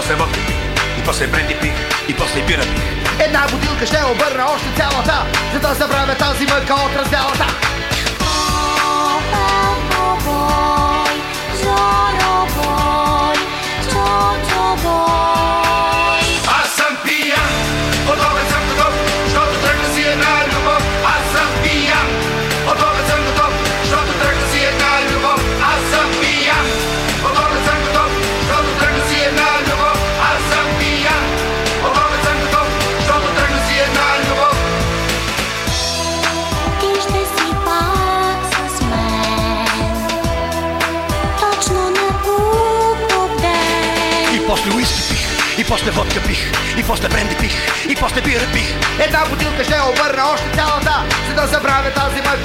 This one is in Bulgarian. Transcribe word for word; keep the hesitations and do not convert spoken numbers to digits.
после водка пих, и после бренди пих, и после бира пих. Една бутилка ще обърна още цялата, за да забравя тази мъка от разделата. Аз съм пиян, готовен съм готов, защото тръгна си една любов. Аз съм пиян, готовен съм готов, защото тръгна си една любов. Аз съм пиян, готовен съм готов, защото тръгна си една любов. Аз съм пиян, готовен съм готов, защото тръгна си една любов. Ти ще си пак с мен, точно на куков ден. И после уиски пих, и после водка пих, и после бренди пих, и после бира пих. Една бутилка ще обърна още цялата, за да забравя тази мъка